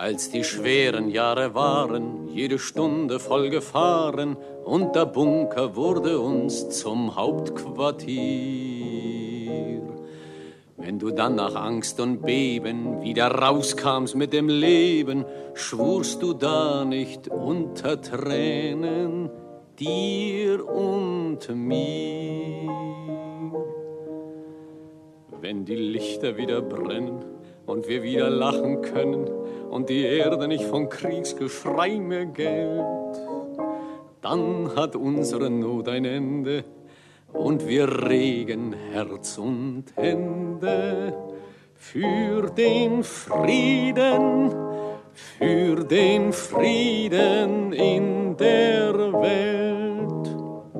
Als die schweren Jahre waren, jede Stunde voll Gefahren, und der Bunker wurde uns zum Hauptquartier. Wenn du dann nach Angst und Beben wieder rauskamst mit dem Leben, schwurst du da nicht unter Tränen dir und mir. Wenn die Lichter wieder brennen und wir wieder lachen können und die Erde nicht von Kriegsgeschrei mehr gellt, dann hat unsere Not ein Ende und wir regen Herz und Hände für den Frieden in der Welt.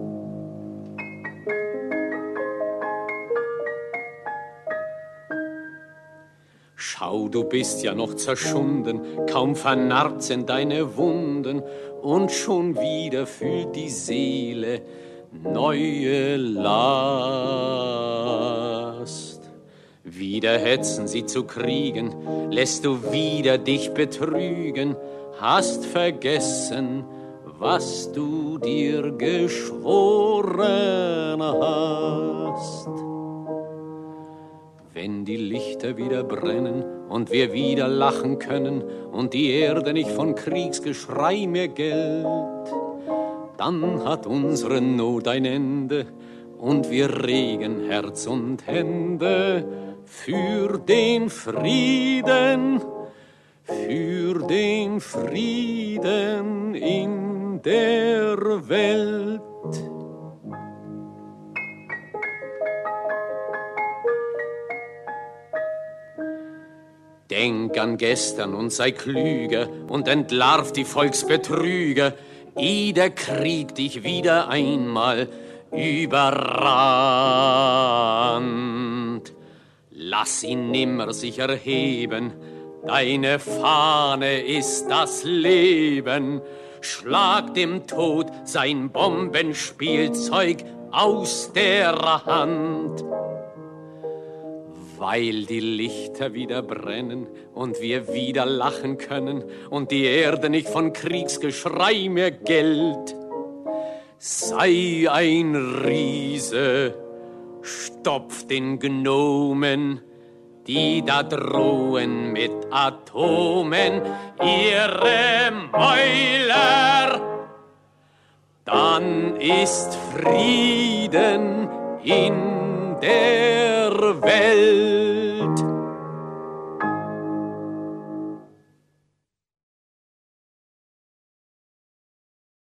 Schau, du bist ja noch zerschunden, kaum vernarbt sind deine Wunden, und schon wieder fühlt die Seele neue Last. Wieder hetzen sie zu Kriegen, lässt du wieder dich betrügen, hast vergessen, was du dir geschworen hast. Wenn die Lichter wieder brennen und wir wieder lachen können und die Erde nicht von Kriegsgeschrei mehr gellt, dann hat unsere Not ein Ende und wir regen Herz und Hände für den Frieden in der Welt. Denk an gestern und sei klüger und entlarv die Volksbetrüger, ehe der Krieg dich wieder einmal überrannt. Lass ihn nimmer sich erheben, deine Fahne ist das Leben. Schlag dem Tod sein Bombenspielzeug aus der Hand. Weil die Lichter wieder brennen und wir wieder lachen können und die Erde nicht von Kriegsgeschrei mehr gellt. Sei ein Riese, stopf den Gnomen, die da drohen mit Atomen ihre Mäuler. Dann ist Frieden in der Welt.